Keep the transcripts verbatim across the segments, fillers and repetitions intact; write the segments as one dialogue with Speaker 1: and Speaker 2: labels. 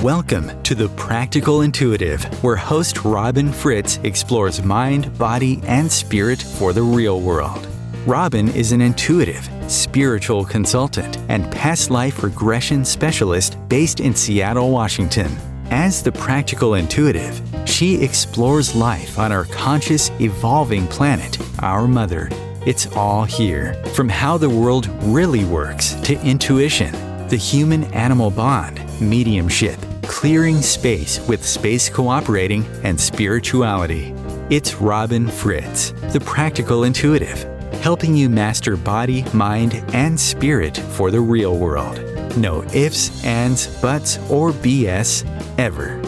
Speaker 1: Welcome to The Practical Intuitive, where host Robin Fritz explores mind, body, and spirit for the real world. Robin is an intuitive, spiritual consultant and past life regression specialist based in Seattle, Washington. As the Practical Intuitive, she explores life on our conscious, evolving planet, our mother. It's all here, from how the world really works to intuition, the human-animal bond, mediumship, clearing space with space cooperating, and spirituality. It's Robin Fritz, the Practical Intuitive, helping you master body, mind, and spirit for the real world. No ifs, ands, buts, or B S ever.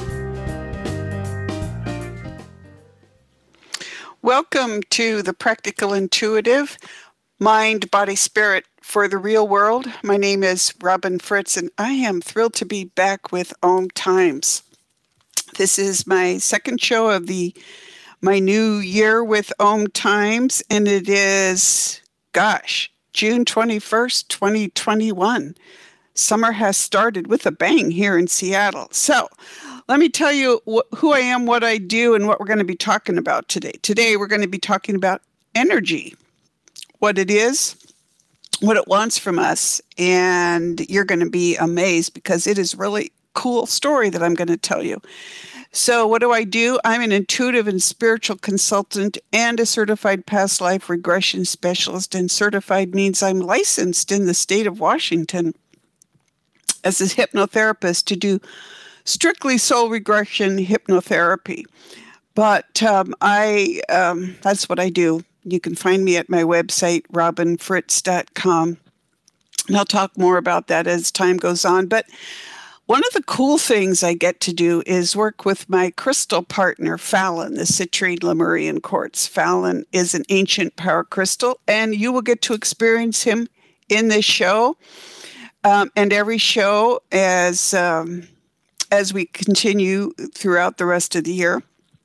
Speaker 2: Welcome to the Practical Intuitive, Mind, Body, Spirit for the Real World. My name is Robin Fritz, and I am thrilled to be back with Om Times. This is my second show of the my new year with Om Times, and it is, gosh, June twenty-first, twenty twenty-one. Summer has started with a bang here in Seattle. So let me tell you wh- who I am, what I do, and what we're going to be talking about today. Today, we're going to be talking about energy, what it is, what it wants from us, and you're going to be amazed because it is really cool story that I'm going to tell you. So what do I do? I'm an intuitive and spiritual consultant and a certified past life regression specialist, and certified means I'm licensed in the state of Washington as a hypnotherapist to do strictly soul regression hypnotherapy. But um, I um, that's what I do. You can find me at my website, robin fritz dot com. And I'll talk more about that as time goes on. But one of the cool things I get to do is work with my crystal partner, Fallon, the citrine Lemurian quartz. Fallon is an ancient power crystal, and you will get to experience him in this show um, and every show as um, as we continue throughout the rest of the year.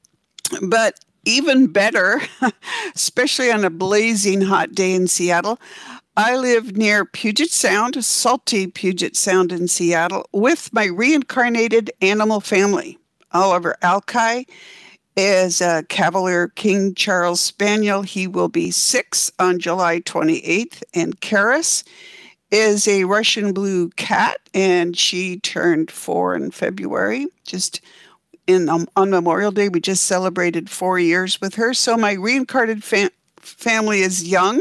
Speaker 2: But even better, especially on a blazing hot day in Seattle, I live near Puget Sound, salty Puget Sound in Seattle, with my reincarnated animal family. Oliver Alki is a Cavalier King Charles Spaniel. He will be six on July twenty-eighth. And Karis is a Russian blue cat, and she turned four in February. Just in um, on Memorial Day, we just celebrated four years with her. So my reincarnated fam- family is young,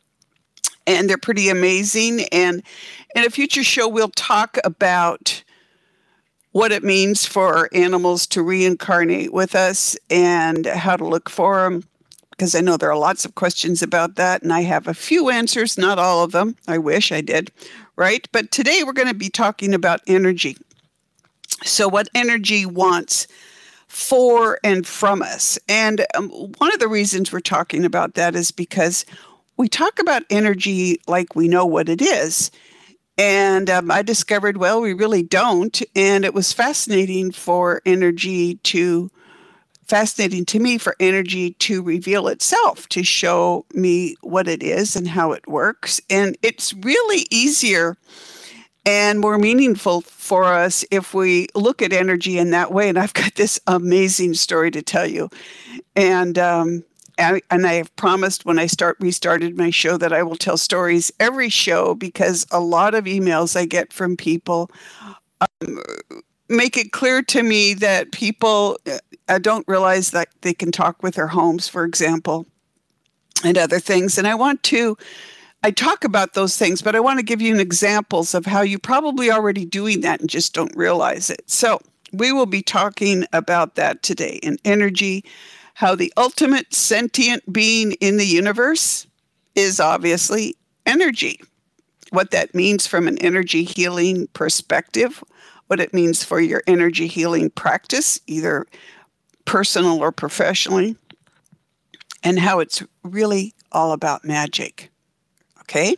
Speaker 2: and they're pretty amazing. And in a future show, we'll talk about what it means for animals to reincarnate with us and how to look for them, because I know there are lots of questions about that, and I have a few answers, not all of them. I wish I did, right? But today we're going to be talking about energy. So what energy wants for and from us. And um, one of the reasons we're talking about that is because we talk about energy like we know what it is. And um, I discovered, well, we really don't. And it was fascinating for energy to, fascinating to me for energy to reveal itself, to show me what it is and how it works. And it's really easier and more meaningful for us if we look at energy in that way. And I've got this amazing story to tell you. And um, and, and I have promised when I start restarted my show that I will tell stories every show, because a lot of emails I get from people um, make it clear to me that people uh, don't realize that they can talk with their homes, for example, and other things. And I want to I talk about those things, but I want to give you examples of how you're probably already doing that and just don't realize it. So we will be talking about that today in energy, how the ultimate sentient being in the universe is obviously energy, what that means from an energy healing perspective, what it means for your energy healing practice, either personal or professionally, and how it's really all about magic. Okay,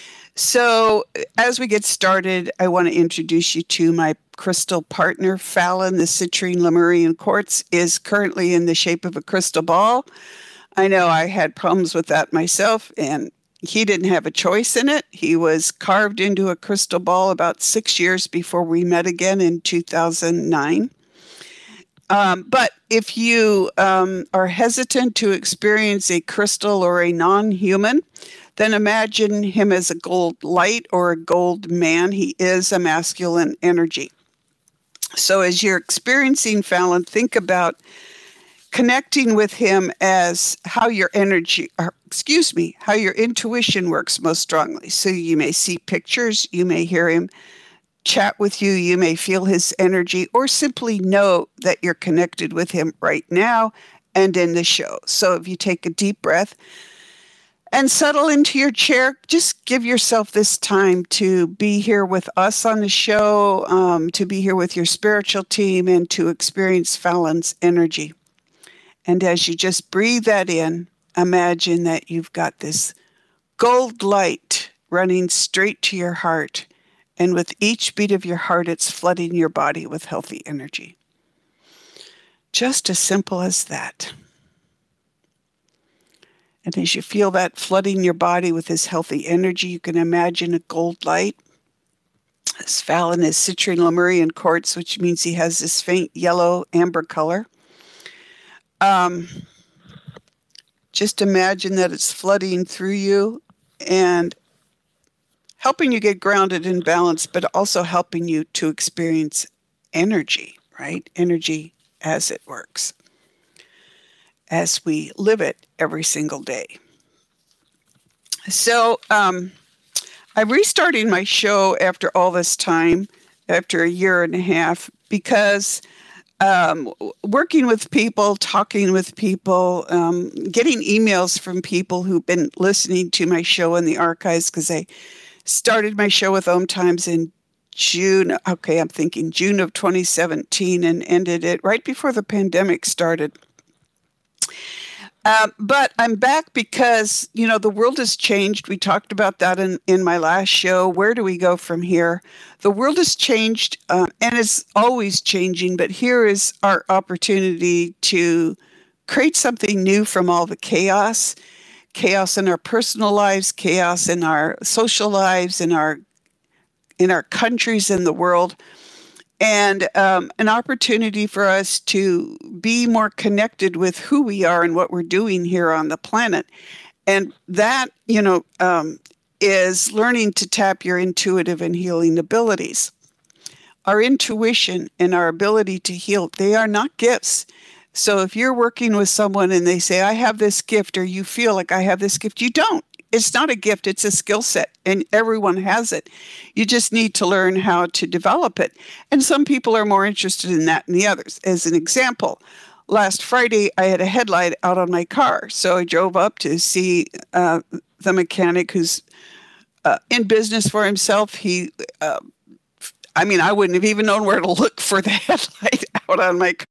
Speaker 2: so as we get started, I want to introduce you to my crystal partner, Fallon. The citrine Lemurian quartz is currently in the shape of a crystal ball. I know I had problems with that myself, and he didn't have a choice in it. He was carved into a crystal ball about six years before we met again in two thousand nine. Um, but if you um, are hesitant to experience a crystal or a non-human, then imagine him as a gold light or a gold man. He is a masculine energy. So as you're experiencing Fallon, think about connecting with him as how your energy, or, excuse me, how your intuition works most strongly. So you may see pictures, you may hear him chat with you, you may feel his energy, or simply know that you're connected with him right now and in the show. So if you take a deep breath and settle into your chair, just give yourself this time to be here with us on the show, um, to be here with your spiritual team, and to experience Fallon's energy. And as you just breathe that in, imagine that you've got this gold light running straight to your heart. And with each beat of your heart, it's flooding your body with healthy energy. Just as simple as that. And as you feel that flooding your body with this healthy energy, you can imagine a gold light. As Fallon is citrine Lemurian quartz, which means he has this faint yellow amber color. Um, just imagine that it's flooding through you and helping you get grounded and balanced, but also helping you to experience energy, right? Energy as it works, as we live it every single day. So um, I'm restarting my show after all this time, after a year and a half, because um, working with people, talking with people, um, getting emails from people who've been listening to my show in the archives, because I started my show with Om Times in June. Okay, I'm thinking June of twenty seventeen and ended it right before the pandemic started. Um, but I'm back because, you know, the world has changed. We talked about that in, in my last show. Where do we go from here? The world has changed um, and it's always changing, but here is our opportunity to create something new from all the chaos. Chaos in our personal lives, chaos in our social lives, in our in our countries, in the world, and um, an opportunity for us to be more connected with who we are and what we're doing here on the planet. And that, you know, um, is learning to tap your intuitive and healing abilities. Our intuition and our ability to heal, they are not gifts. So if you're working with someone and they say, I have this gift, or you feel like I have this gift, you don't. It's not a gift, it's a skill set, and everyone has it. You just need to learn how to develop it. And some people are more interested in that than the others. As an example, last Friday, I had a headlight out on my car. So I drove up to see uh, the mechanic who's uh, in business for himself. He, uh, I mean, I wouldn't have even known where to look for the headlight out on my car.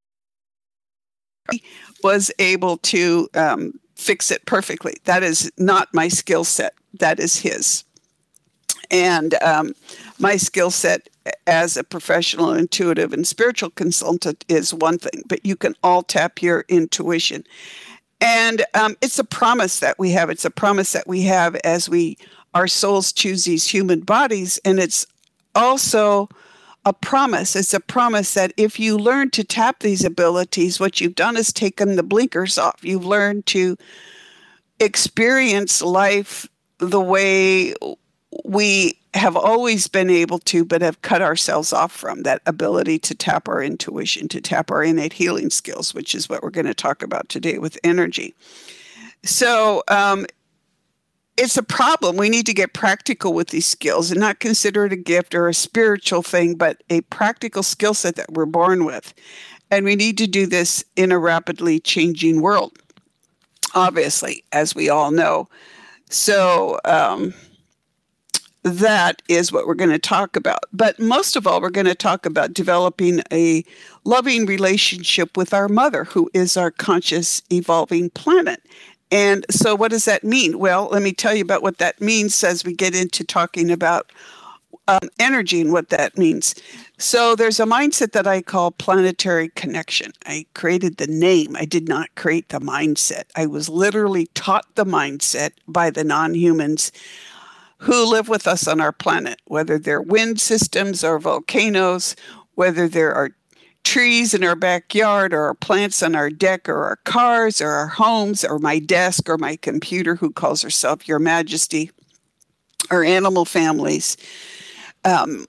Speaker 2: Was able to um, fix it perfectly. That is not my skill set. That is his. And um, my skill set as a professional, intuitive, and spiritual consultant is one thing, but you can all tap your intuition. And um, it's a promise that we have. It's a promise that we have as we, our souls choose these human bodies. And it's also a promise. It's a promise that if you learn to tap these abilities, what you've done is taken the blinkers off. You've learned to experience life the way we have always been able to, but have cut ourselves off from that ability to tap our intuition, to tap our innate healing skills, which is what we're going to talk about today with energy. So, um, it's a problem. We need to get practical with these skills and not consider it a gift or a spiritual thing, but a practical skill set that we're born with. And we need to do this in a rapidly changing world, obviously, as we all know. So um, that is what we're going to talk about. But most of all, we're going to talk about developing a loving relationship with our mother, who is our conscious, evolving planet. And so what does that mean? Well, let me tell you about what that means as we get into talking about um, energy and what that means. So there's a mindset that I call planetary connection. I created the name. I did not create the mindset. I was literally taught the mindset by the non-humans who live with us on our planet, whether they're wind systems or volcanoes, whether there are trees in our backyard or our plants on our deck or our cars or our homes or my desk or my computer who calls herself Your Majesty, or animal families. Um,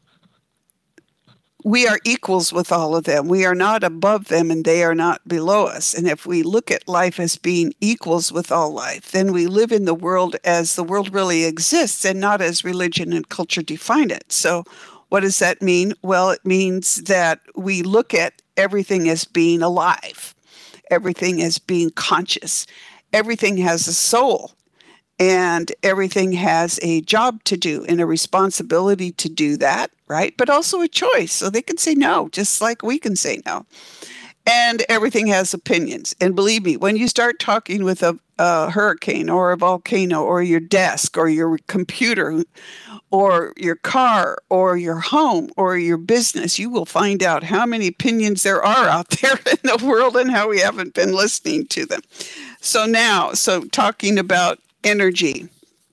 Speaker 2: we are equals with all of them. We are not above them and they are not below us. And if we look at life as being equals with all life, then we live in the world as the world really exists and not as religion and culture define it. So what does that mean? Well, it means that we look at everything as being alive, everything as being conscious, everything has a soul. And everything has a job to do and a responsibility to do that, right? But also a choice. So they can say no, just like we can say no. And everything has opinions. And believe me, when you start talking with a, a hurricane or a volcano or your desk or your computer or your car or your home or your business, you will find out how many opinions there are out there in the world and how we haven't been listening to them. So now, so talking about energy.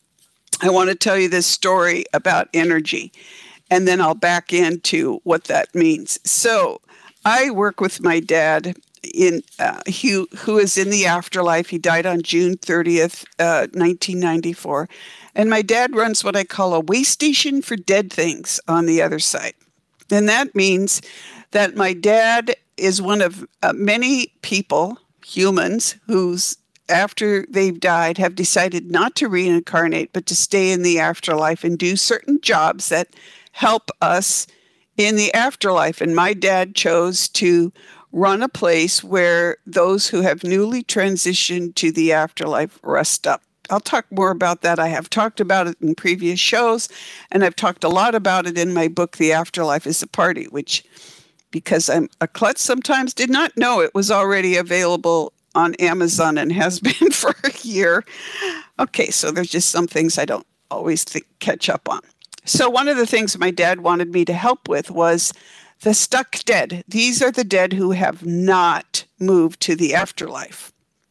Speaker 2: I want to tell you this story about energy, and then I'll back into what that means. So I work with my dad, in uh, he, who is in the afterlife. He died on June thirtieth, uh, nineteen ninety-four. And my dad runs what I call a waste station for dead things on the other side. And that means that my dad is one of uh, many people, humans, who's after they've died, have decided not to reincarnate, but to stay in the afterlife and do certain jobs that help us in the afterlife. And my dad chose to run a place where those who have newly transitioned to the afterlife rest up. I'll talk more about that. I have talked about it in previous shows, and I've talked a lot about it in my book, The Afterlife is a Party, which, because I'm a klutz sometimes, did not know it was already available on Amazon and has been for a year. Okay, so there's just some things I don't always think, catch up on. So one of the things my dad wanted me to help with was the stuck dead. These are the dead who have not moved to the afterlife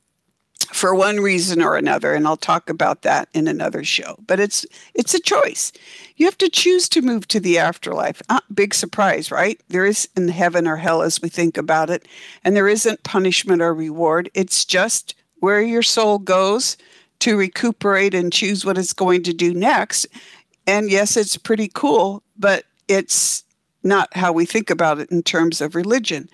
Speaker 2: for one reason or another, and I'll talk about that in another show. But it's it's a choice. You have to choose to move to the afterlife. Ah, big surprise, right? There isn't heaven or hell as we think about it, and there isn't punishment or reward. It's just where your soul goes to recuperate and choose what it's going to do next. And yes, it's pretty cool, but it's not how we think about it in terms of religion.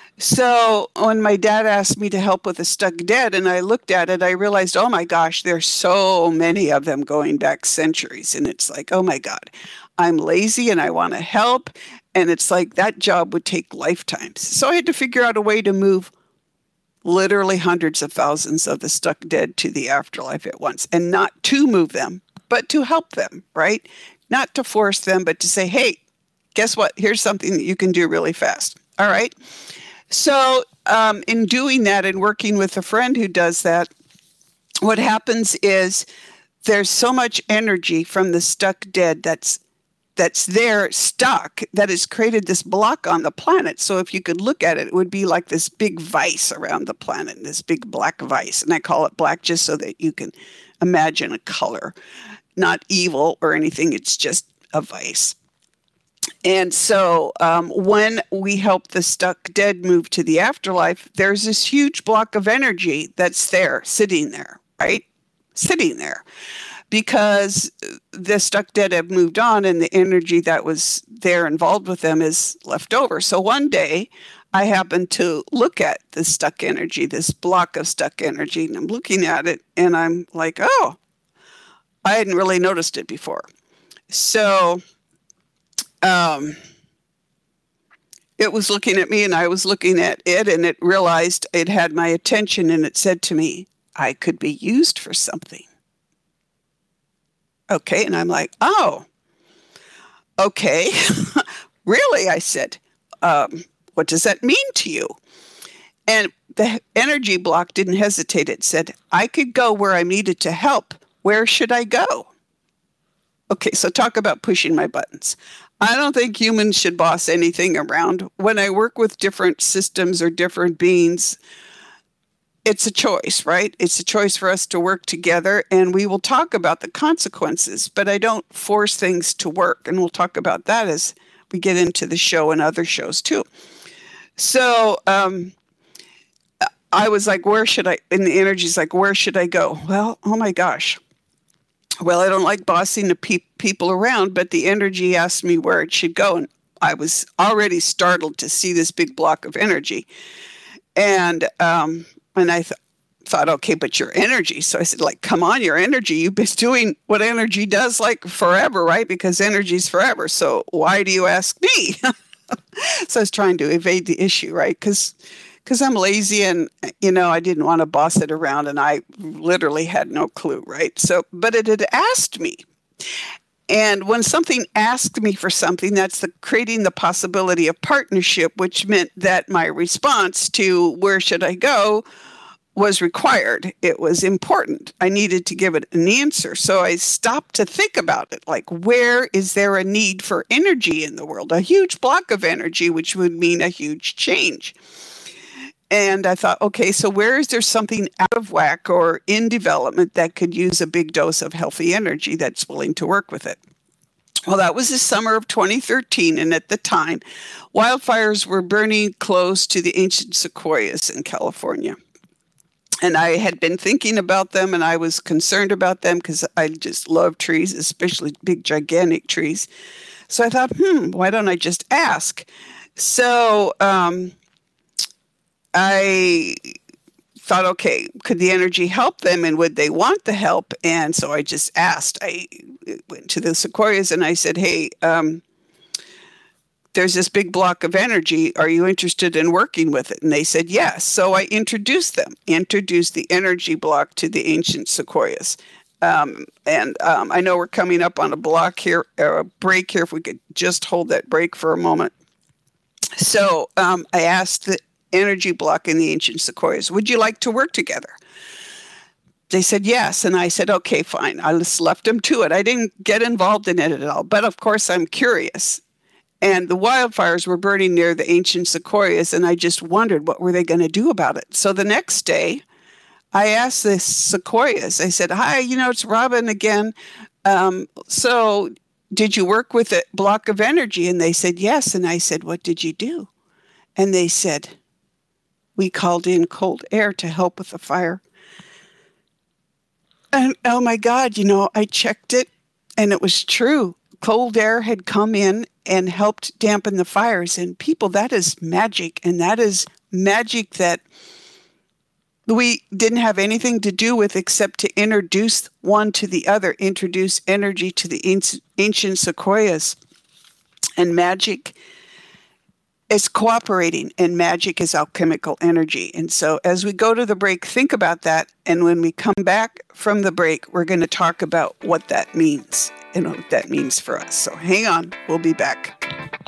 Speaker 2: So when my dad asked me to help with the stuck dead, and I looked at it, I realized, oh my gosh, there's so many of them going back centuries. And it's like, oh my God, I'm lazy and I want to help. And it's like that job would take lifetimes. So I had to figure out a way to move literally hundreds of thousands of the stuck dead to the afterlife at once, and not to move them, but to help them, right? Not to force them, but to say, hey, guess what? Here's something that you can do really fast. All right. So um, in doing that and working with a friend who does that, what happens is there's so much energy from the stuck dead that's that's there stuck that has created this block on the planet. So if you could look at it, it would be like this big vice around the planet, this big black vice. And I call it black just so that you can imagine a color, not evil or anything. It's just a vice. And so um, when we help the stuck dead move to the afterlife, there's this huge block of energy that's there, sitting there, right? Sitting there. Because the stuck dead have moved on and the energy that was there involved with them is left over. So one day I happened to look at the stuck energy, this block of stuck energy, and I'm looking at it and I'm like, oh, I hadn't really noticed it before. So um, it was looking at me and I was looking at it, and it realized it had my attention, and it said to me, I could be used for something. Okay, and I'm like, oh, okay, really? I said, um, what does that mean to you? And the energy block didn't hesitate. It said, I could go where I needed to help. Where should I go? Okay. Okay, so talk about pushing my buttons. I don't think humans should boss anything around. When I work with different systems or different beings, it's a choice, right? It's a choice for us to work together, and we will talk about the consequences, but I don't force things to work. And we'll talk about that as we get into the show and other shows too. So um, I was like, where should I, and the energy's like, where should I go? Well, oh my gosh. Well, I don't like bossing the pe- people around, but the energy asked me where it should go. And I was already startled to see this big block of energy. And, um, and I th- thought, okay, but your energy. So I said, like, come on, your energy. You've been doing what energy does like forever, right? Because energy is forever. So why do you ask me? So I was trying to evade the issue, right? Because because I'm lazy and, you know, I didn't want to boss it around and I literally had no clue, right? So, but it had asked me. And when something asked me for something, that's the creating the possibility of partnership, which meant that my response to where should I go was required. It was important. I needed to give it an answer. So I stopped to think about it. Like, where is there a need for energy in the world? A huge block of energy, which would mean a huge change. And I thought, okay, so where is there something out of whack or in development that could use a big dose of healthy energy that's willing to work with it? Well, that was the summer of twenty thirteen, and at the time, wildfires were burning close to the ancient sequoias in California. And I had been thinking about them, and I was concerned about them because I just love trees, especially big, gigantic trees. So I thought, hmm, why don't I just ask? So um, I thought, okay, could the energy help them, and would they want the help? And so I just asked. I went to the sequoias, and I said, hey, um, there's this big block of energy. Are you interested in working with it? And they said, yes. So I introduced them, introduced the energy block to the ancient sequoias. Um, and um, I know we're coming up on a block here, or a break here, if we could just hold that break for a moment. So um, I asked the energy block in the ancient sequoias, would you like to work together? They said yes. And I said, okay, fine. I just left them to it. I didn't get involved in it at all. But of course, I'm curious. And the wildfires were burning near the ancient sequoias, and I just wondered what were they going to do about it. So the next day, I asked the sequoias, I said, hi, you know, it's Robin again. Um, so did you work with a block of energy? And they said, yes. And I said, what did you do? And they said, we called in cold air to help with the fire. And oh my God, you know, I checked it, and it was true. Cold air had come in and helped dampen the fires. And people, that is magic. And that is magic that we didn't have anything to do with except to introduce one to the other, introduce energy to the ancient sequoias. And magic is cooperating, and magic is alchemical energy. And so as we go to the break, think about that. And when we come back from the break, we're going to talk about what that means and what that means for us. So hang on, we'll be back.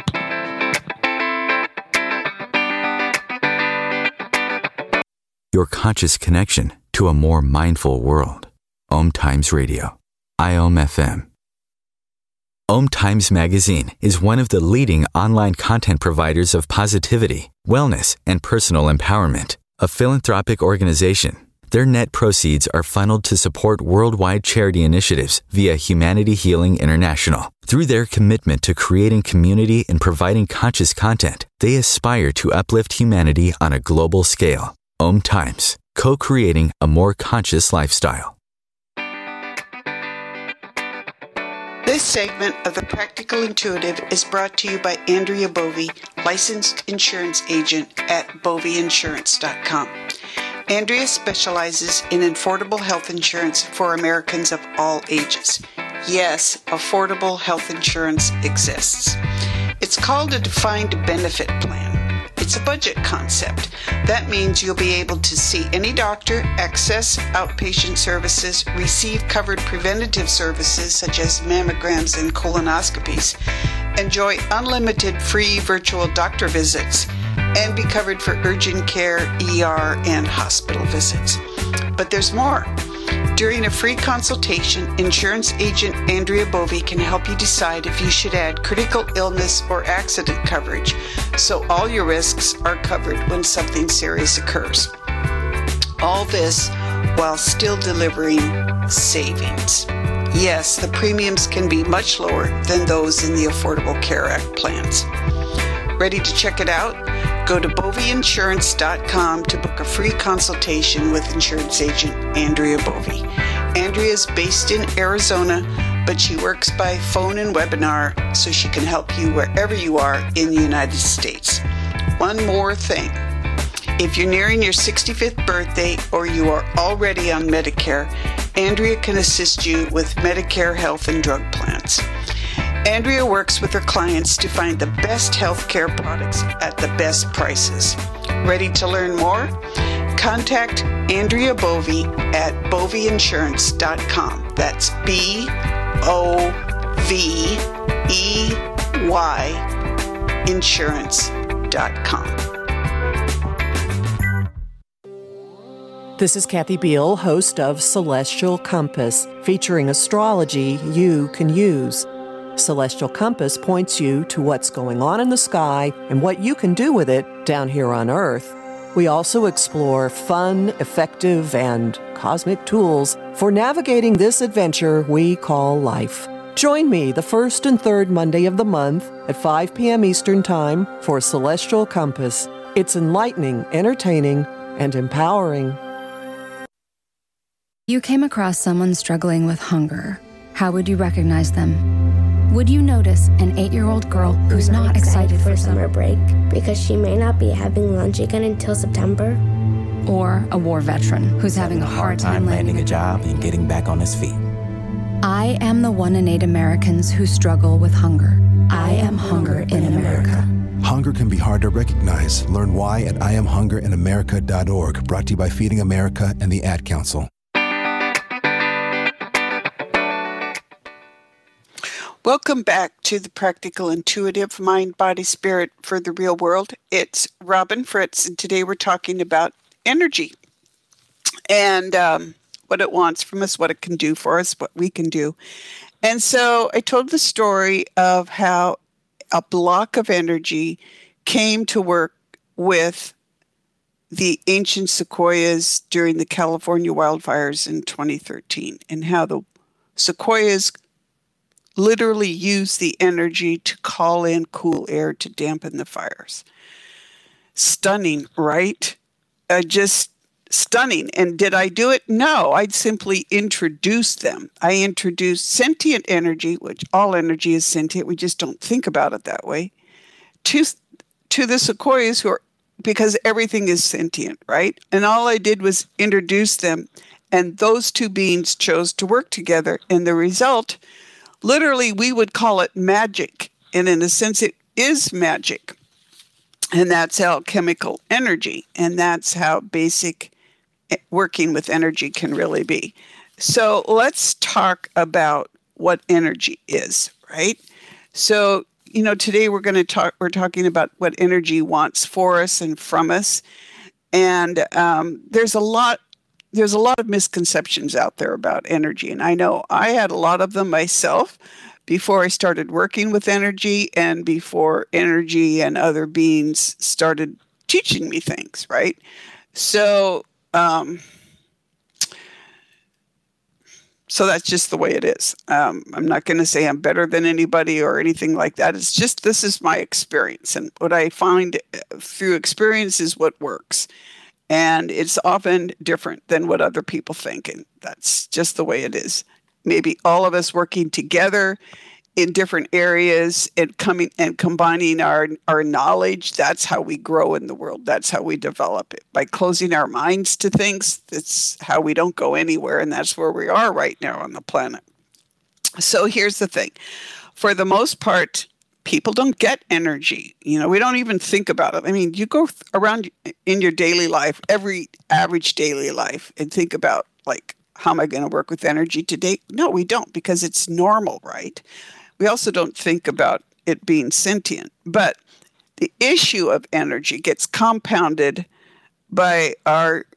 Speaker 1: Your conscious connection to a more mindful world. Om Times Radio, I O M F M. Om Times Magazine is one of the leading online content providers of positivity, wellness, and personal empowerment. A philanthropic organization, their net proceeds are funneled to support worldwide charity initiatives via Humanity Healing International. Through their commitment to creating community and providing conscious content, they aspire to uplift humanity on a global scale. Om Times, co-creating a more conscious lifestyle.
Speaker 2: This segment of The Practical Intuitive is brought to you by Andrea Bovey, licensed insurance agent at bovey insurance dot com. Andrea specializes in affordable health insurance for Americans of all ages. Yes, affordable health insurance exists. It's called a defined benefit plan. It's a budget concept. That means you'll be able to see any doctor, access outpatient services, receive covered preventative services such as mammograms and colonoscopies, enjoy unlimited free virtual doctor visits, and be covered for urgent care, E R, and hospital visits. But there's more. During a free consultation, insurance agent Andrea Bovey can help you decide if you should add critical illness or accident coverage, so all your risks are covered when something serious occurs. All this while still delivering savings. Yes, the premiums can be much lower than those in the Affordable Care Act plans. Ready to check it out? Go to bovey insurance dot com to book a free consultation with insurance agent Andrea Bovey. Andrea is based in Arizona, but she works by phone and webinar so she can help you wherever you are in the United States. One more thing. If you're nearing your sixty-fifth birthday or you are already on Medicare, Andrea can assist you with Medicare health and drug plans. Andrea works with her clients to find the best healthcare products at the best prices. Ready to learn more? Contact Andrea Bovey at bovey insurance dot com. That's B O V E Y insurance dot com.
Speaker 3: This is Kathy Beal, host of Celestial Compass, featuring astrology you can use. Celestial Compass points you to what's going on in the sky and what you can do with it down here on Earth. We also explore fun, effective, and cosmic tools for navigating this adventure we call life. Join me the first and third Monday of the month at five p.m. Eastern Time for Celestial Compass. It's enlightening, entertaining, and empowering.
Speaker 4: You came across someone struggling with hunger. How would you recognize them? Would you notice an eight-year-old girl who's not, not excited, excited for, for summer break because she may not be having lunch again until September? Or a war veteran who's having, having a hard time landing a job and getting back on his feet? I am the one in eight Americans who struggle with hunger. I am hunger in America.
Speaker 5: Hunger can be hard to recognize. Learn why at I am hunger in america dot org. Brought to you by Feeding America and the Ad Council.
Speaker 2: Welcome back to the Practical Intuitive Mind, Body, Spirit for the Real World. It's Robin Fritz, and today we're talking about energy and um, what it wants from us, what it can do for us, what we can do. And so I told the story of how a block of energy came to work with the ancient sequoias during the California wildfires in twenty thirteen, and how the sequoias literally use the energy to call in cool air to dampen the fires. Stunning, right? Uh, just stunning. And did I do it? No, I'd simply introduce them. I introduced sentient energy, which all energy is sentient. We just don't think about it that way, to, to the sequoias, who are, because everything is sentient, right? And all I did was introduce them, and those two beings chose to work together. And the result, literally, we would call it magic. And in a sense, it is magic. And that's alchemical energy. And that's how basic working with energy can really be. So let's talk about what energy is, right? So, you know, today we're going to talk, we're talking about what energy wants for us and from us. And um, there's a lot There's a lot of misconceptions out there about energy, and I know I had a lot of them myself before I started working with energy and before energy and other beings started teaching me things, right? So, um, so that's just the way it is. Um, I'm not going to say I'm better than anybody or anything like that. It's just, this is my experience, and what I find through experience is what works. And it's often different than what other people think. And that's just the way it is. Maybe all of us working together in different areas and coming and combining our, our knowledge, that's how we grow in the world. That's how we develop it. By closing our minds to things, that's how we don't go anywhere. And that's where we are right now on the planet. So here's the thing. For the most part, people don't get energy. You know, we don't even think about it. I mean, you go th- around in your daily life, every average daily life, and think about, like, how am I going to work with energy today? No, we don't, because it's normal, right? We also don't think about it being sentient. But the issue of energy gets compounded by our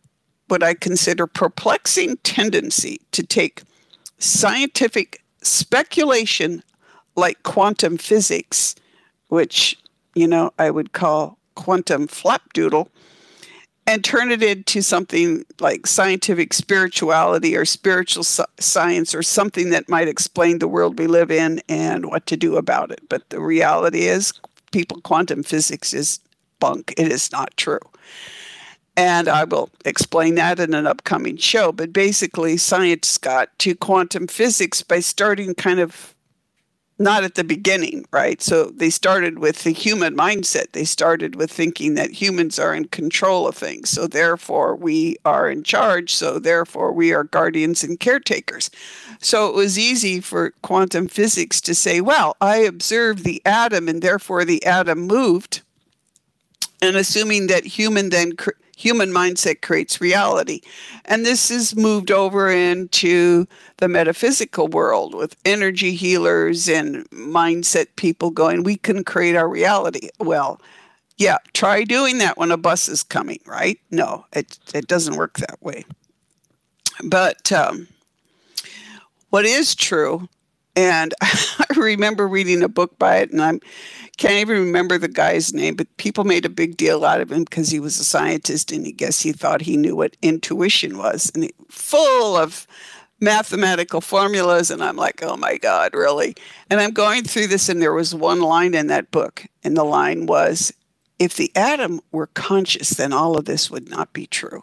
Speaker 2: what I consider perplexing tendency to take scientific speculation like quantum physics, which, you know, I would call quantum flapdoodle, and turn it into something like scientific spirituality or spiritual science or something that might explain the world we live in and what to do about it. But the reality is, people, quantum physics is bunk. It is not true. And I will explain that in an upcoming show. But basically, science got to quantum physics by starting kind of not at the beginning, right? So they started with the human mindset. They started with thinking that humans are in control of things. So therefore, we are in charge. So therefore, we are guardians and caretakers. So it was easy for quantum physics to say, well, I observed the atom and therefore the atom moved. And assuming that human then cr- human mindset creates reality. And this is moved over into the metaphysical world with energy healers and mindset people going, we can create our reality. Well, yeah, try doing that when a bus is coming, right? No, it, it doesn't work that way. But um, what is true, and I remember reading a book by it, and I can't even remember the guy's name, but people made a big deal out of him because he was a scientist, and I guess he thought he knew what intuition was, and he, full of mathematical formulas, and I'm like, oh my God, really? And I'm going through this, and there was one line in that book, and the line was, if the atom were conscious, then all of this would not be true.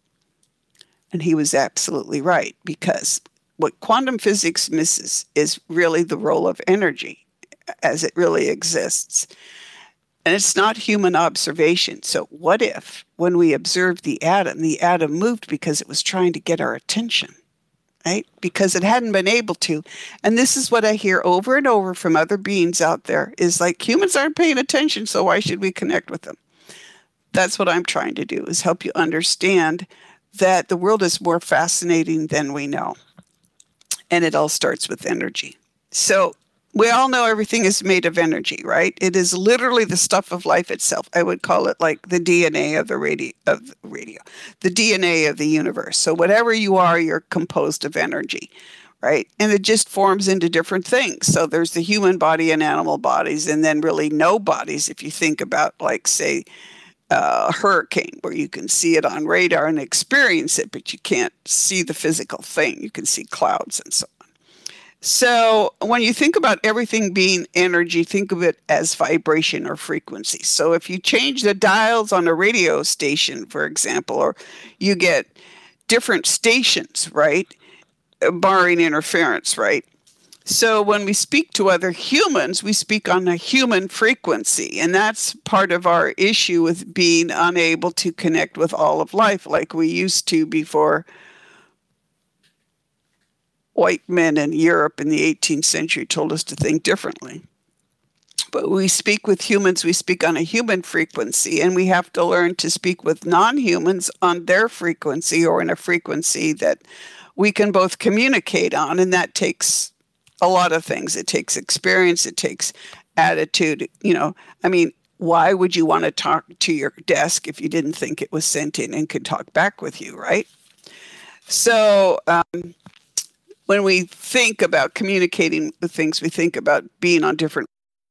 Speaker 2: And he was absolutely right, because what quantum physics misses is really the role of energy as it really exists. And it's not human observation. So what if, when we observed the atom, the atom moved because it was trying to get our attention, right? Because it hadn't been able to. And this is what I hear over and over from other beings out there, is like, humans aren't paying attention, so why should we connect with them? That's what I'm trying to do, is help you understand that the world is more fascinating than we know. And it all starts with energy. So we all know everything is made of energy, right? It is literally the stuff of life itself. I would call it like the D N A of the radio, of the radio, the D N A of the universe. So whatever you are, you're composed of energy, right? And it just forms into different things. So there's the human body and animal bodies, and then really no bodies. If you think about, like, say, a hurricane, where you can see it on radar and experience it, but you can't see the physical thing. You can see clouds and so on. So when you think about everything being energy, think of it as vibration or frequency. So if you change the dials on a radio station, for example, or you get different stations, right, barring interference, right? So when we speak to other humans, we speak on a human frequency. And that's part of our issue with being unable to connect with all of life like we used to before white men in Europe in the eighteenth century told us to think differently. But we speak with humans, we speak on a human frequency, and we have to learn to speak with non-humans on their frequency, or in a frequency that we can both communicate on. And that takes a lot of things. It takes experience. It takes attitude. You know, I mean, why would you want to talk to your desk if you didn't think it was sentient and could talk back with you, right? So um, when we think about communicating with things, we think about being on different.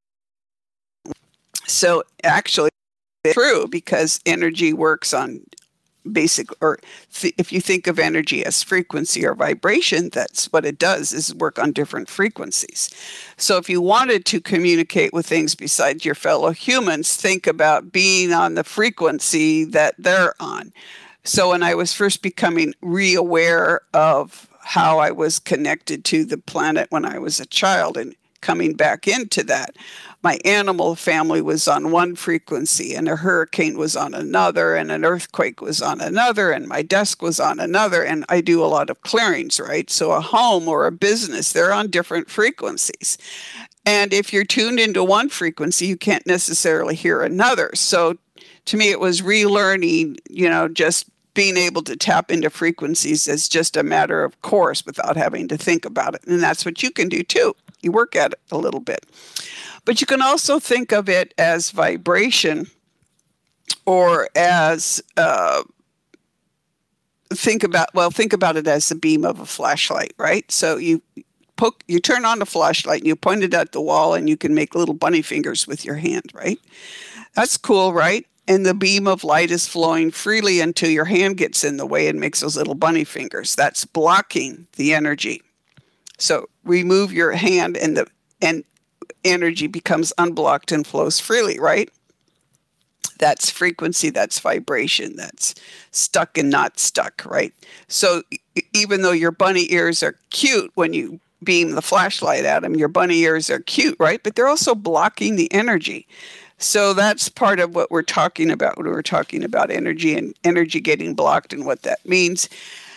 Speaker 2: So actually, it's true, because energy works on basic, or th- if you think of energy as frequency or vibration, that's what it does, is work on different frequencies. So if you wanted to communicate with things besides your fellow humans, think about being on the frequency that they're on. So when I was first becoming re-aware of how I was connected to the planet when I was a child, and coming back into that, my animal family was on one frequency, and a hurricane was on another, and an earthquake was on another, and my desk was on another. And I do a lot of clearings, right? So a home or a business, they're on different frequencies. And if you're tuned into one frequency, you can't necessarily hear another. So to me, it was relearning, you know, just being able to tap into frequencies as just a matter of course without having to think about it. And that's what you can do too. You work at it a little bit. But you can also think of it as vibration, or as uh, think about, well, think about it as the beam of a flashlight, right? So you poke, you turn on the flashlight and you point it at the wall and you can make little bunny fingers with your hand, right? That's cool, right? And the beam of light is flowing freely until your hand gets in the way and makes those little bunny fingers. That's blocking the energy. So remove your hand and the and energy becomes unblocked and flows freely, right? That's frequency, that's vibration, that's stuck and not stuck, right? So even though your bunny ears are cute when you beam the flashlight at them, your bunny ears are cute, right? But they're also blocking the energy. So that's part of what we're talking about when we're talking about energy and energy getting blocked and what that means.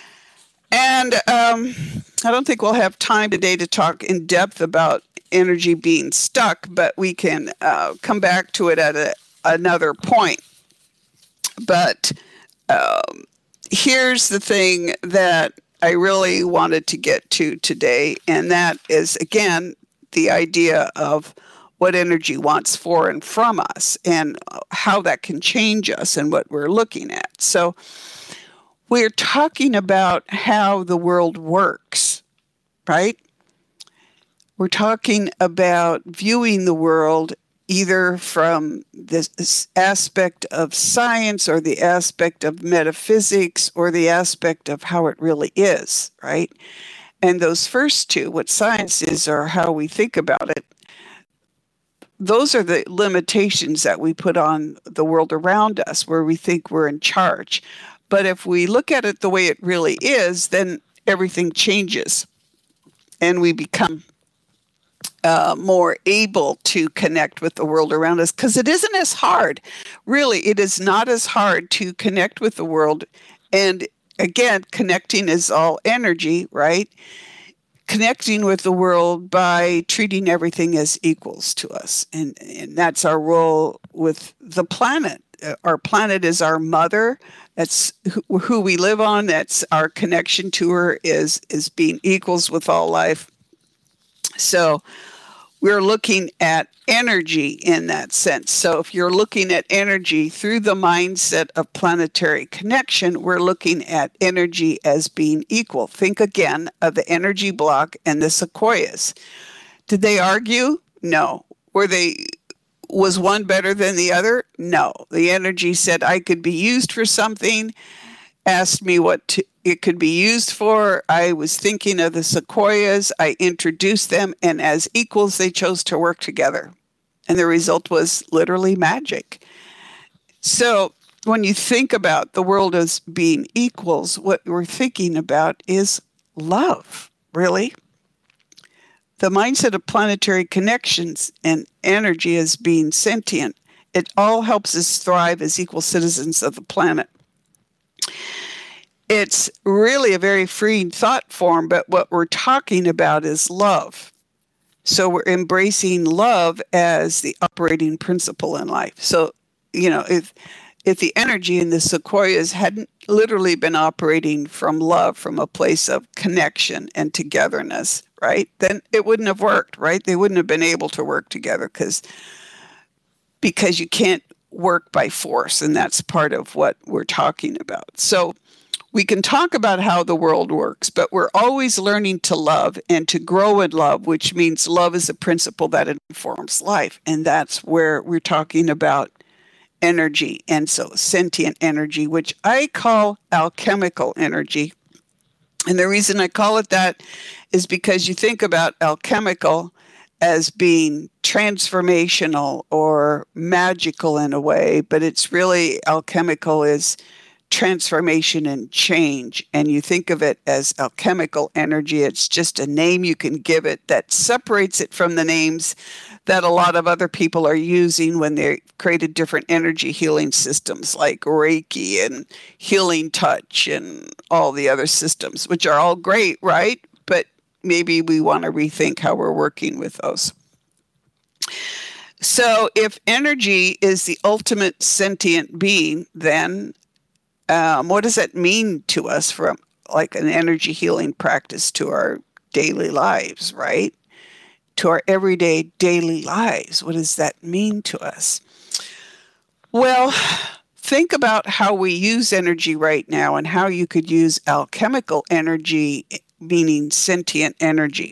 Speaker 2: And um, I don't think we'll have time today to talk in depth about energy being stuck, but we can uh, come back to it at a, another point. But um, here's the thing that I really wanted to get to today, and that is, again, the idea of what energy wants for and from us and how that can change us and what we're looking at. So we're talking about how the world works, right? We're talking about viewing the world either from this aspect of science or the aspect of metaphysics or the aspect of how it really is, right? And those first two, what science is or how we think about it, those are the limitations that we put on the world around us where we think we're in charge. But if we look at it the way it really is, then everything changes and we become uh, more able to connect with the world around us, because it isn't as hard. Really, it is not as hard to connect with the world. And again, connecting is all energy, right? Connecting with the world by treating everything as equals to us. And, and that's our role with the planet. Our planet is our mother. That's who, who we live on. That's our connection to her is, is being equals with all life. So we're looking at energy in that sense. So if you're looking at energy through the mindset of planetary connection, we're looking at energy as being equal. Think again of the energy block and the sequoias. Did they argue? No. Were they, was one better than the other? No. The energy said I could be used for something, asked me what to, it could be used for. I was thinking of the sequoias. I introduced them, and as equals, they chose to work together. And the result was literally magic. So when you think about the world as being equals, what we're thinking about is love, really. The mindset of planetary connections and energy as being sentient, it all helps us thrive as equal citizens of the planet. It's really a very freeing thought form, but what we're talking about is love. So we're embracing love as the operating principle in life. So, you know, if if the energy in the sequoias hadn't literally been operating from love, from a place of connection and togetherness, right, then it wouldn't have worked, right? They wouldn't have been able to work together because because you can't work by force, and that's part of what we're talking about. So we can talk about how the world works, but we're always learning to love and to grow in love, which means love is a principle that informs life. And that's where we're talking about energy. And so sentient energy, which I call alchemical energy. And the reason I call it that is because you think about alchemical as being transformational or magical in a way, but it's really alchemical is transformation and change. And you think of it as alchemical energy. It's just a name you can give it that separates it from the names that a lot of other people are using when they created different energy healing systems like Reiki and Healing Touch and all the other systems, which are all great, right? But maybe we want to rethink how we're working with those. So if energy is the ultimate sentient being, then Um, what does that mean to us from like an energy healing practice to our daily lives, right? To our everyday daily lives. What does that mean to us? Well, think about how we use energy right now and how you could use alchemical energy, meaning sentient energy.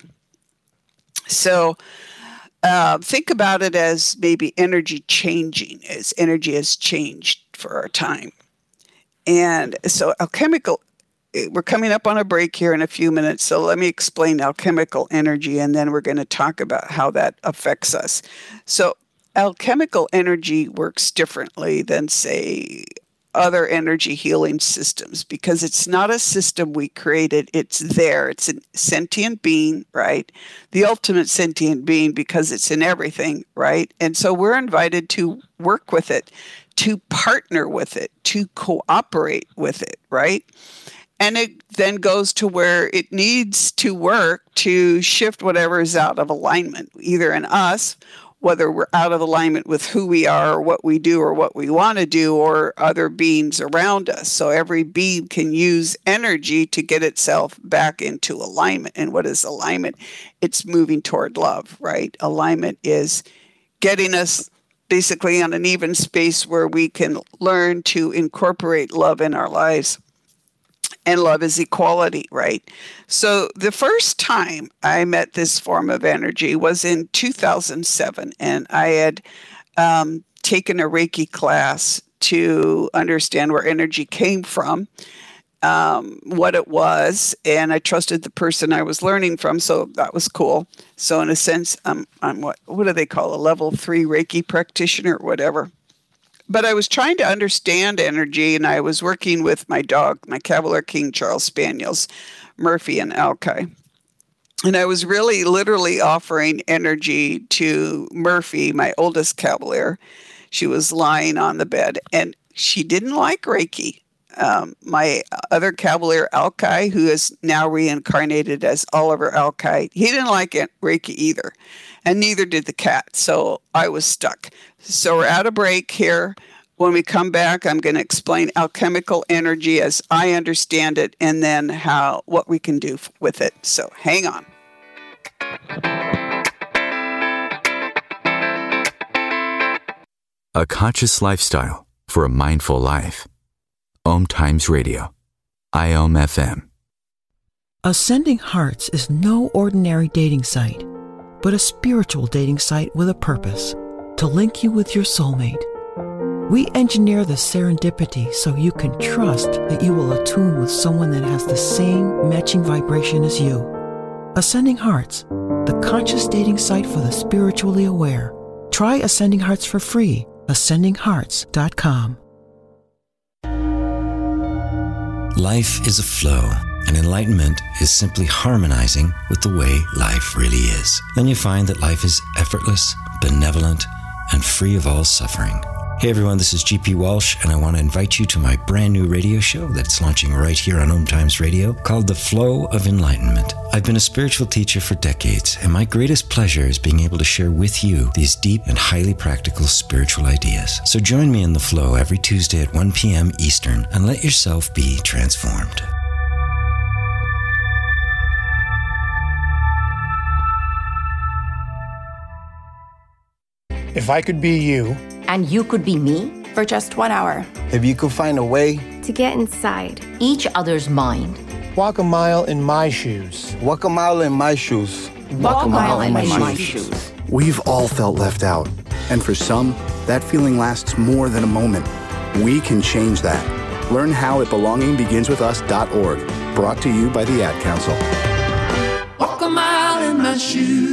Speaker 2: So uh, think about it as maybe energy changing, as energy has changed for our time. And so alchemical, we're coming up on a break here in a few minutes, so let me explain alchemical energy, and then we're going to talk about how that affects us. So alchemical energy works differently than, say, other energy healing systems, because it's not a system we created. It's there. It's a sentient being, right? The ultimate sentient being, because it's in everything, right? And so we're invited to work with it, to partner with it, to cooperate with it, right? And it then goes to where it needs to work to shift whatever is out of alignment, either in us, whether we're out of alignment with who we are or what we do or what we want to do, or other beings around us. So every being can use energy to get itself back into alignment. And what is alignment? It's moving toward love, right? Alignment is getting us basically on an even space where we can learn to incorporate love in our lives. And love is equality, right? So the first time I met this form of energy was in two thousand seven, and I had um, taken a Reiki class to understand where energy came from, um, what it was, and I trusted the person I was learning from, so that was cool. So in a sense, I'm, I'm what, what do they call a level three Reiki practitioner or whatever. But I was trying to understand energy, and I was working with my dog, my Cavalier King Charles Spaniels, Murphy and Alki. And I was really literally offering energy to Murphy, my oldest Cavalier. She was lying on the bed, and she didn't like Reiki. Um, my other Cavalier, Alki, who is now reincarnated as Oliver Alki, he didn't like it, Reiki either. And neither did the cat. So I was stuck. So we're at a break here. When we come back, I'm going to explain alchemical energy as I understand it, and then how what we can do with it. So hang on.
Speaker 1: A conscious lifestyle for a mindful life. Om Times Radio. I O M F M.
Speaker 6: Ascending Hearts is no ordinary dating site, but a spiritual dating site with a purpose, to link you with your soulmate. We engineer the serendipity so you can trust that you will attune with someone that has the same matching vibration as you. Ascending Hearts, the conscious dating site for the spiritually aware. Try Ascending Hearts for free. ascending hearts dot com.
Speaker 7: Life is a flow, and enlightenment is simply harmonizing with the way life really is. Then you find that life is effortless, benevolent, and free of all suffering. Hey everyone, this is G P Walsh, and I want to invite you to my brand new radio show that's launching right here on Om Times Radio called The Flow of Enlightenment. I've been a spiritual teacher for decades, and my greatest pleasure is being able to share with you these deep and highly practical spiritual ideas. So join me in The Flow every Tuesday at one p.m. Eastern and let yourself be transformed.
Speaker 8: If I could be you,
Speaker 9: and you could be me,
Speaker 10: for just one hour.
Speaker 11: If you could find a way
Speaker 12: to get inside
Speaker 9: each other's mind.
Speaker 8: Walk a mile in my shoes.
Speaker 11: Walk a mile in my shoes.
Speaker 9: Walk, Walk a mile, mile in my, in my shoes. shoes.
Speaker 13: We've all felt left out. And for some, that feeling lasts more than a moment. We can change that. Learn how at belonging begins with us dot org. Brought to you by the Ad Council.
Speaker 14: Walk a mile in my shoes.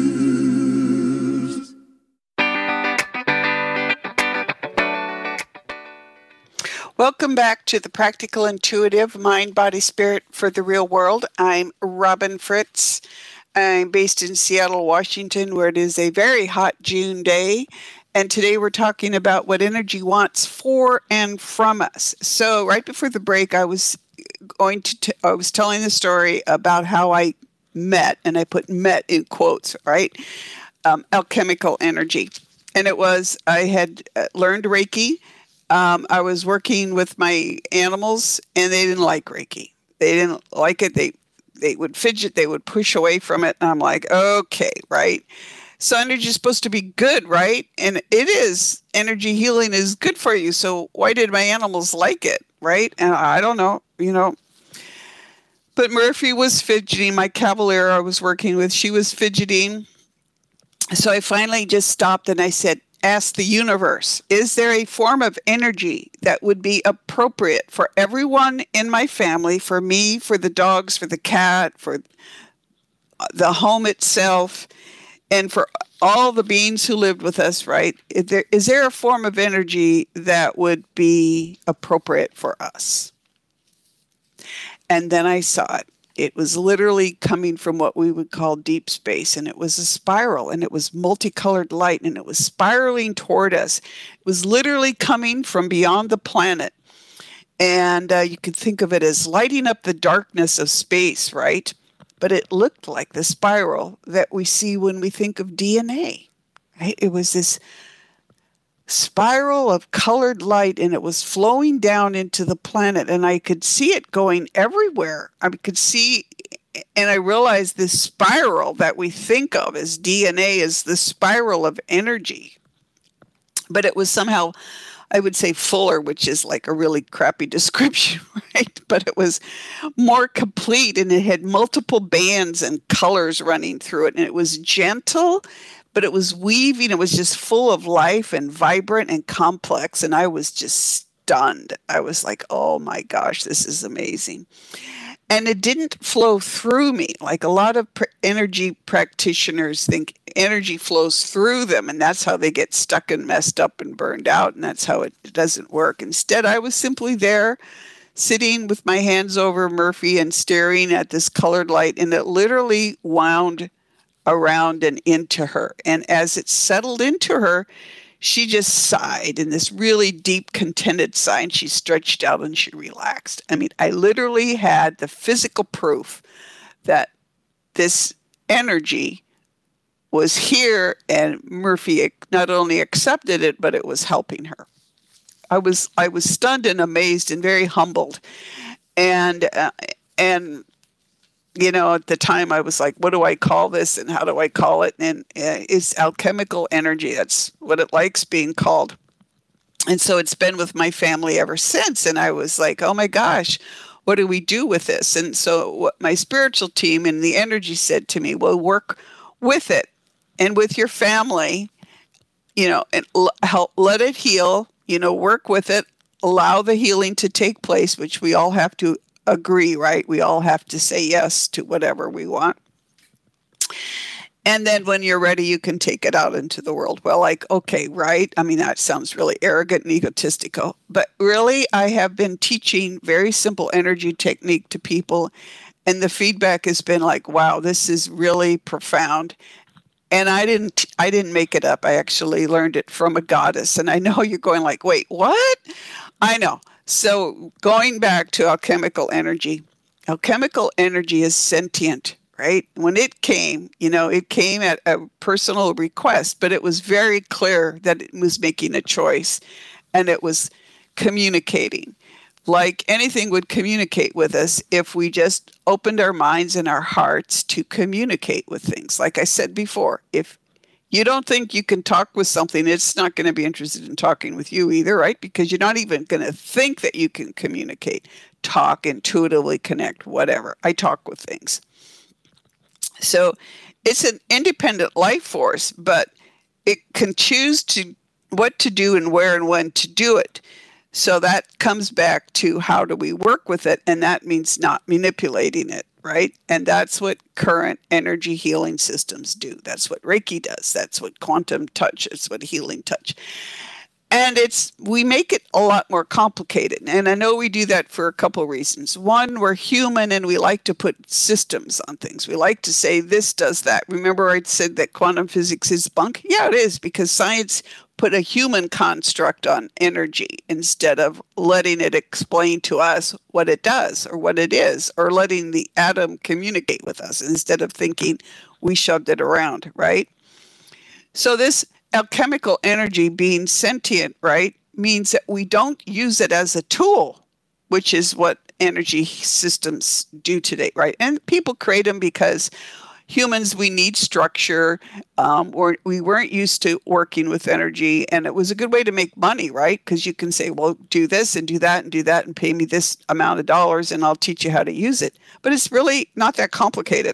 Speaker 2: Welcome back to the Practical Intuitive Mind, Body, Spirit for the Real World. I'm Robin Fritz. I'm based in Seattle, Washington, where it is a very hot June day. And today we're talking about what energy wants for and from us. So right before the break, I was going to, t- I was telling the story about how I met, and I put met in quotes, right? Um, alchemical energy. And it was, I had learned Reiki. Um, I was working with my animals, and they didn't like Reiki. They didn't like it. They they would fidget. They would push away from it. And I'm like, okay, right. So energy is supposed to be good, right? And it is. Energy healing is good for you. So why did my animals like it, right? And I don't know, you know. But Murphy was fidgeting. My Cavalier I was working with, she was fidgeting. So I finally just stopped and I said, ask the universe, is there a form of energy that would be appropriate for everyone in my family, for me, for the dogs, for the cat, for the home itself, and for all the beings who lived with us, right? Is there, is there a form of energy that would be appropriate for us? And then I saw it. It was literally coming from what we would call deep space, and it was a spiral, and it was multicolored light, and it was spiraling toward us. It was literally coming from beyond the planet. And uh, you could think of it as lighting up the darkness of space, right? But it looked like the spiral that we see when we think of D N A, right? It was this spiral of colored light, and it was flowing down into the planet, and I could see it going everywhere. I could see, and I realized this spiral that we think of as D N A is the spiral of energy. But it was somehow, I would say, fuller, which is like a really crappy description, right? But it was more complete, and it had multiple bands and colors running through it, and it was gentle, but it was weaving. It was just full of life and vibrant and complex, and I was just stunned. I was like, oh my gosh, this is amazing. And it didn't flow through me. Like a lot of pr- energy practitioners think energy flows through them, and that's how they get stuck and messed up and burned out, and that's how it doesn't work. Instead, I was simply there, sitting with my hands over Murphy and staring at this colored light, and it literally wound around and into her. And as it settled into her, she just sighed in this really deep, contented sigh, and she stretched out and she relaxed. I mean, I literally had the physical proof that this energy was here, and Murphy not only accepted it, but it was helping her. I was I was stunned and amazed and very humbled. And uh, and you know, at the time I was like, what do I call this and how do I call it? And uh, it's alchemical energy. That's what it likes being called. And so it's been with my family ever since. And I was like, oh my gosh, what do we do with this? And so what my spiritual team and the energy said to me, well, work with it and with your family, you know, and l- help let it heal, you know, work with it, allow the healing to take place, which we all have to agree, right? We all have to say yes to whatever we want. And then when you're ready, you can take it out into the world. Well, like, okay, right? I mean, that sounds really arrogant and egotistical. But really, I have been teaching very simple energy technique to people. And the feedback has been like, wow, this is really profound. And I didn't I didn't make it up. I actually learned it from a goddess. And I know you're going like, wait, what? I know. So going back to alchemical energy, alchemical energy is sentient, right? When it came, you know, it came at a personal request, but it was very clear that it was making a choice, and it was communicating. Like anything would communicate with us if we just opened our minds and our hearts to communicate with things. Like I said before, if you don't think you can talk with something, it's not going to be interested in talking with you either, right? Because you're not even going to think that you can communicate, talk, intuitively connect, whatever. I talk with things. So it's an independent life force, but it can choose to what to do and where and when to do it. So that comes back to how do we work with it? And that means not manipulating it, right? And that's what current energy healing systems do. That's what Reiki does. That's what quantum touch is, what healing touch. And it's we make it a lot more complicated. And I know we do that for a couple of reasons. One, we're human and we like to put systems on things. We like to say this does that. Remember I said that quantum physics is bunk? Yeah, it is, because science put a human construct on energy instead of letting it explain to us what it does or what it is, or letting the atom communicate with us instead of thinking we shoved it around, right? So this alchemical energy being sentient, right, means that we don't use it as a tool, which is what energy systems do today, right? And people create them because humans, we need structure. Um, or we weren't used to working with energy, and it was a good way to make money, right? Because you can say, well, do this and do that and do that and pay me this amount of dollars and I'll teach you how to use it. But it's really not that complicated.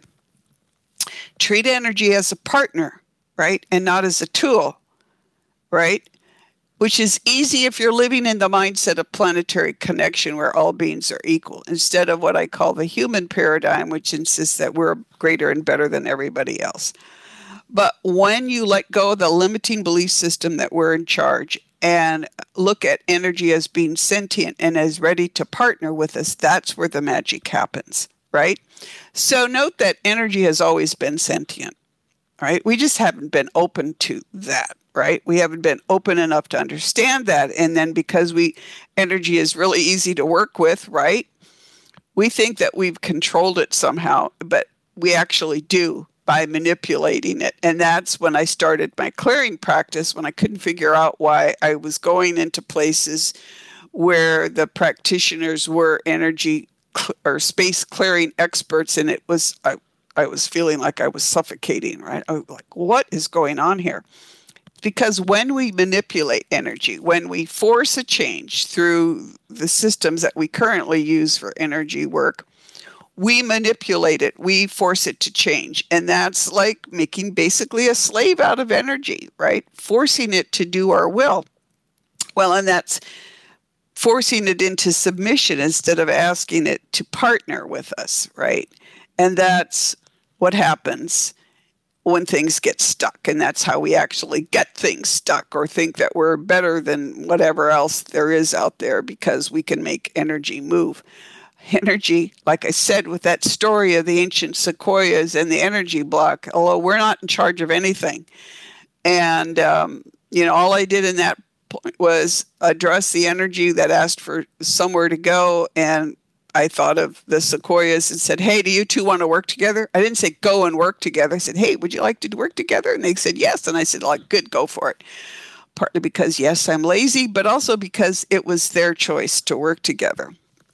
Speaker 2: Treat energy as a partner, right? And not as a tool, right? Which is easy if you're living in the mindset of planetary connection where all beings are equal, instead of what I call the human paradigm, which insists that we're greater and better than everybody else. But when you let go of the limiting belief system that we're in charge and look at energy as being sentient and as ready to partner with us, that's where the magic happens, right? So note that energy has always been sentient, right? We just haven't been open to that. Right? We haven't been open enough to understand that. And then because we energy is really easy to work with, right? We think that we've controlled it somehow, but we actually do by manipulating it. And that's when I started my clearing practice, when I couldn't figure out why I was going into places where the practitioners were energy cl- or space clearing experts. And it was, I, I was feeling like I was suffocating, right? I was like, what is going on here? Because when we manipulate energy, when we force a change through the systems that we currently use for energy work, we manipulate it, we force it to change. And that's like making basically a slave out of energy, right? Forcing it to do our will. Well, and that's forcing it into submission instead of asking it to partner with us, right? And that's what happens when things get stuck. And that's how we actually get things stuck or think that we're better than whatever else there is out there because we can make energy move. Energy, like I said, with that story of the ancient sequoias and the energy block, although we're not in charge of anything. And, um, you know, all I did in that point was address the energy that asked for somewhere to go. And I thought of the sequoias and said, hey, do you two want to work together? I didn't say go and work together. I said, hey, would you like to work together? And they said, yes. And I said, like, good, go for it. Partly because, yes, I'm lazy, but also because it was their choice to work together.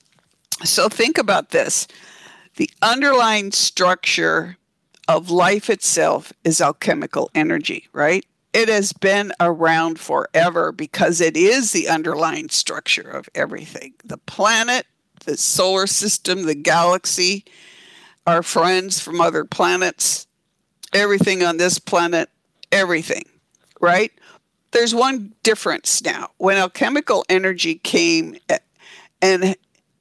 Speaker 2: So think about this. The underlying structure of life itself is alchemical energy, right? It has been around forever because it is the underlying structure of everything. The planet, the solar system, the galaxy, our friends from other planets, everything on this planet, everything, right? There's one difference now. When alchemical energy came and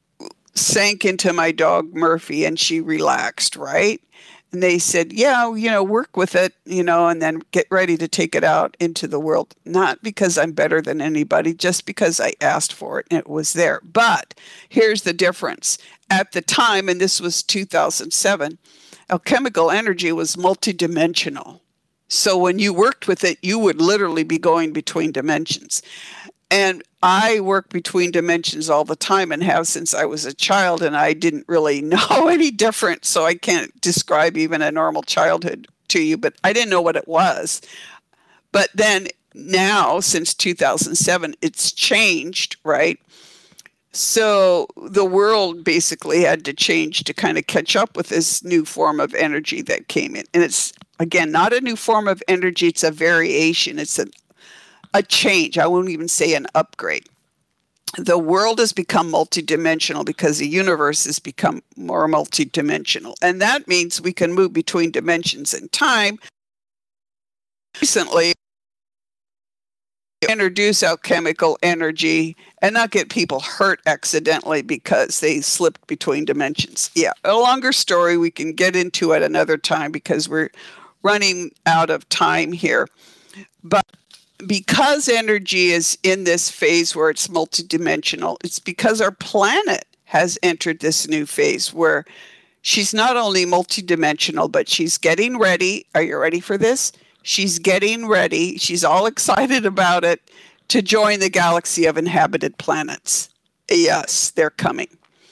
Speaker 2: sank into my dog Murphy and she relaxed, right? And they said, yeah, you know, work with it, you know, and then get ready to take it out into the world. Not because I'm better than anybody, just because I asked for it and it was there. But here's the difference. At the time, and this was two thousand seven, alchemical energy was multidimensional. So when you worked with it, you would literally be going between dimensions. And I work between dimensions all the time and have since I was a child, and I didn't really know any different, so I can't describe even a normal childhood to you, but I didn't know what it was. But then now, since two thousand seven, it's changed, right? So the world basically had to change to kind of catch up with this new form of energy that came in. And it's, again, not a new form of energy, it's a variation, it's a A change. I won't even say an upgrade. The world has become multidimensional because the universe has become more multidimensional. And that means we can move between dimensions and time. Recently, introduce alchemical energy and not get people hurt accidentally because they slipped between dimensions. Yeah, a longer story. We can get into it another time because we're running out of time here. But because energy is in this phase where it's multidimensional, it's because our planet has entered this new phase where she's not only multidimensional, but she's getting ready. Are you ready for this? She's getting ready. She's all excited about it to join the galaxy of inhabited planets. Yes, they're coming.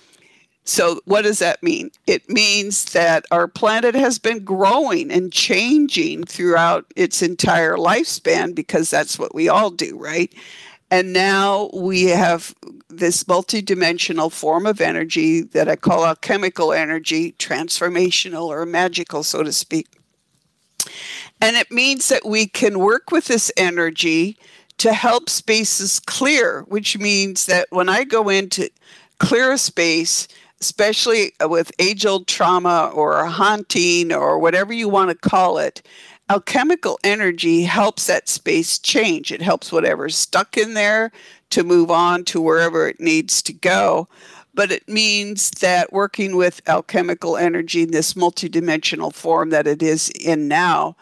Speaker 2: So what does that mean? It means that our planet has been growing and changing throughout its entire lifespan because that's what we all do, right? And now we have this multidimensional form of energy that I call alchemical energy, transformational or magical, so to speak. And it means that we can work with this energy to help spaces clear, which means that when I go in to clear a space, especially with age-old trauma or a haunting or whatever you want to call it, alchemical energy helps that space change. It helps whatever's stuck in there to move on to wherever it needs to go. But it means that working with alchemical energy in this multidimensional form that it is in now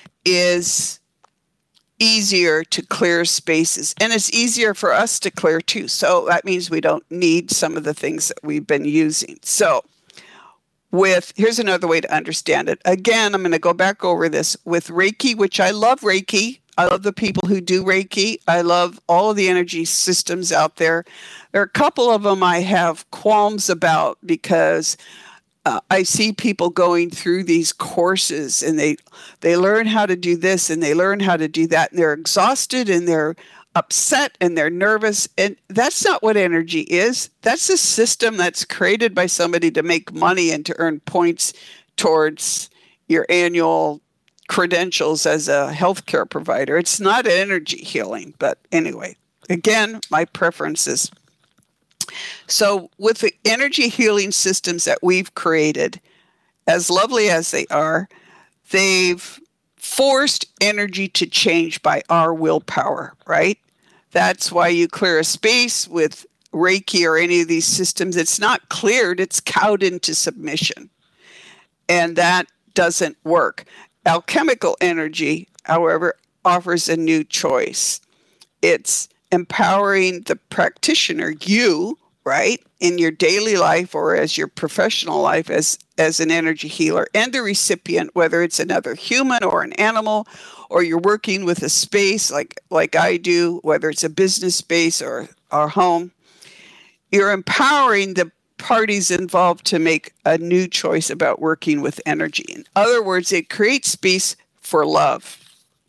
Speaker 2: is easier to clear spaces. And it's easier for us to clear too. So that means we don't need some of the things that we've been using. So with, here's another way to understand it. Again, I'm going to go back over this with Reiki, which I love Reiki. I love the people who do Reiki. I love all of the energy systems out there. There are a couple of them I have qualms about because uh, I see people going through these courses and they they learn how to do this and they learn how to do that, and they're exhausted and they're upset and they're nervous. And that's not what energy is. That's a system that's created by somebody to make money and to earn points towards your annual credentials as a healthcare provider. It's not energy healing, but anyway, again, my preferences. So with the energy healing systems that we've created, as lovely as they are, they've forced energy to change by our willpower, right? That's why you clear a space with Reiki or any of these systems. It's not cleared, it's cowed into submission. And that doesn't work. Alchemical energy, however, offers a new choice. It's empowering the practitioner, you, right, in your daily life or as your professional life as, as an energy healer, and the recipient, whether it's another human or an animal, or you're working with a space like, like I do, whether it's a business space or our home. You're empowering the parties involved to make a new choice about working with energy. In other words, it creates space for love.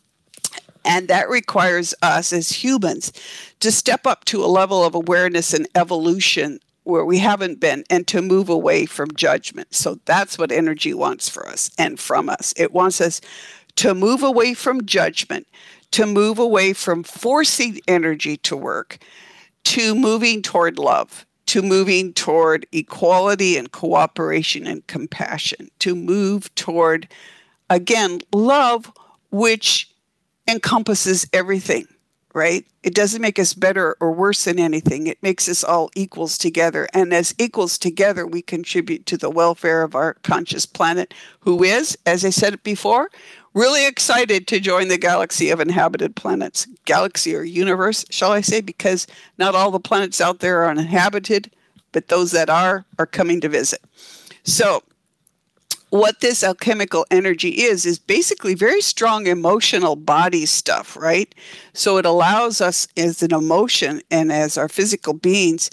Speaker 2: And that requires us as humans to step up to a level of awareness and evolution where we haven't been, and to move away from judgment. So that's what energy wants for us and from us. It wants us to move away from judgment, to move away from forcing energy to work, to moving toward love, to moving toward equality and cooperation and compassion, to move toward, again, love, which encompasses everything, right? It doesn't make us better or worse than anything. It makes us all equals together. And as equals together, we contribute to the welfare of our conscious planet, who is, as I said before, really excited to join the galaxy of inhabited planets. Galaxy or universe, shall I say, because not all the planets out there are uninhabited, but those that are, are coming to visit. So what this alchemical energy is, is basically very strong emotional body stuff, right? So it allows us as an emotion and as our physical beings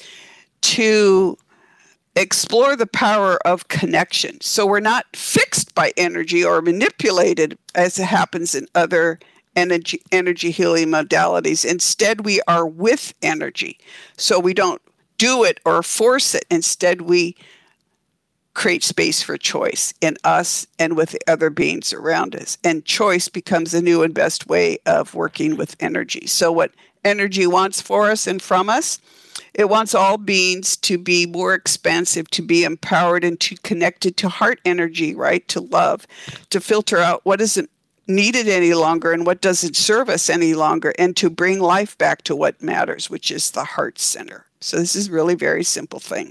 Speaker 2: to explore the power of connection. So we're not fixed by energy or manipulated as it happens in other energy, energy healing modalities. Instead, we are with energy. So we don't do it or force it. Instead, we create space for choice in us and with the other beings around us. And choice becomes a new and best way of working with energy. So what energy wants for us and from us, it wants all beings to be more expansive, to be empowered and to connected to heart energy, right? To love, to filter out what isn't needed any longer and what doesn't serve us any longer, and to bring life back to what matters, which is the heart center. So this is really a very simple thing.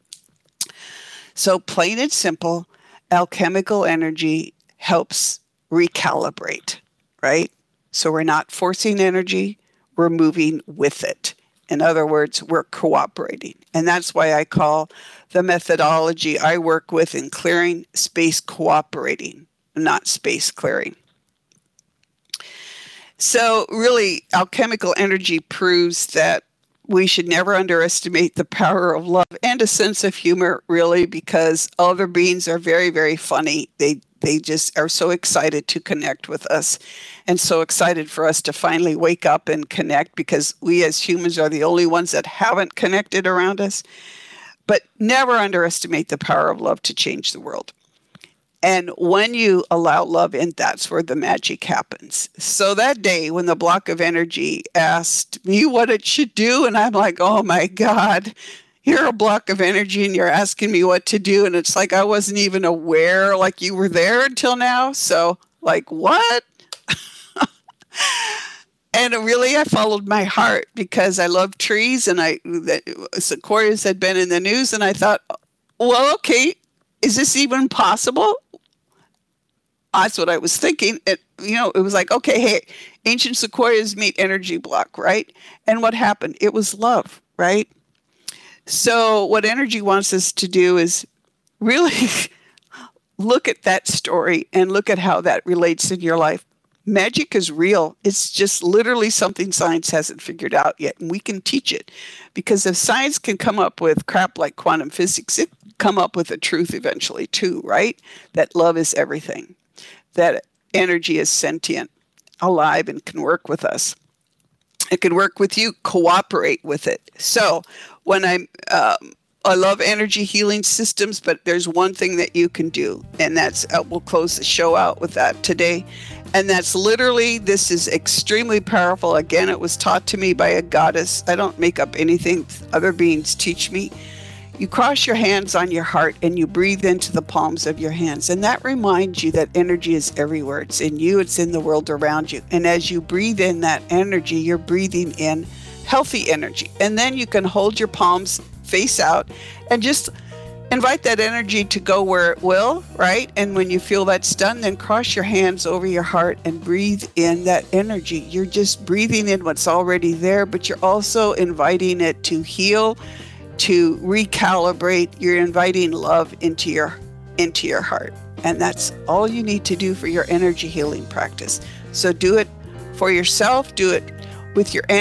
Speaker 2: So plain and simple, alchemical energy helps recalibrate, right? So we're not forcing energy, we're moving with it. In other words, we're cooperating. And that's why I call the methodology I work with in clearing space cooperating, not space clearing. So really, alchemical energy proves that we should never underestimate the power of love and a sense of humor, really, because other beings are very, very funny. They They just are so excited to connect with us and so excited for us to finally wake up and connect, because we as humans are the only ones that haven't connected around us. But never underestimate the power of love to change the world. And when you allow love in, that's where the magic happens. So that day when the block of energy asked me what it should do, and I'm like, oh my God, you're a block of energy and you're asking me what to do. And it's like I wasn't even aware like you were there until now. So like, what? And really, I followed my heart because I love trees, and I the sequoias had been in the news, and I thought, well, okay, is this even possible? That's what I was thinking. It, you know, it was like, okay, hey, ancient sequoias meet energy block, right? And what happened? It was love, right? So what energy wants us to do is really look at that story and look at how that relates in your life. Magic is real. It's just literally something science hasn't figured out yet, and we can teach it. Because if science can come up with crap like quantum physics, it can come up with the truth eventually too, right? That love is everything. That energy is sentient, alive, and can work with us. It can work with you, cooperate with it. So when I'm, um, I love energy healing systems, but there's one thing that you can do, and that's, uh, we'll close the show out with that today. And that's literally, this is extremely powerful. Again, it was taught to me by a goddess. I don't make up anything. Other beings teach me. You cross your hands on your heart and you breathe into the palms of your hands. And that reminds you that energy is everywhere. It's in you. It's in the world around you. And as you breathe in that energy, you're breathing in healthy energy. And then you can hold your palms face out and just invite that energy to go where it will, right? And when you feel that's done, then cross your hands over your heart and breathe in that energy. You're just breathing in what's already there, but you're also inviting it to heal, to recalibrate. You're inviting love into your into your heart. And that's all you need to do for your energy healing practice. So do it for yourself, do it with your